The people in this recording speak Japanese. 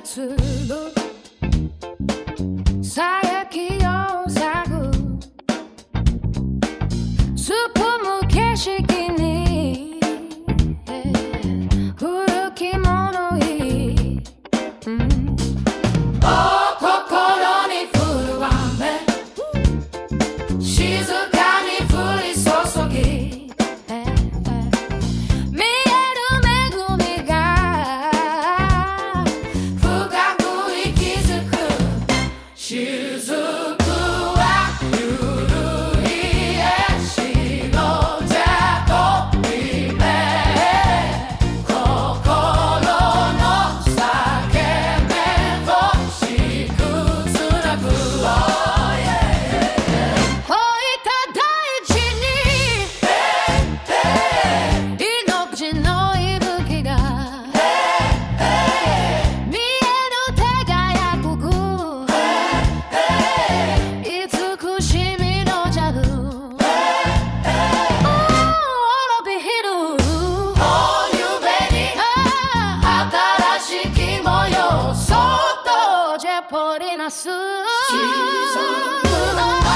つぶさやきを咲くすくむ景色に古き物言い、心に降る雨静かに降り注ぎ見える恵みが深く息づく雫はゆるい絵師の蛇取り目心の裂け目欲しくつなぐ置いた大地に命の息吹が見える手がやく慈しみのジャグ滅びひる夢に新しき模様そっとジェポリナス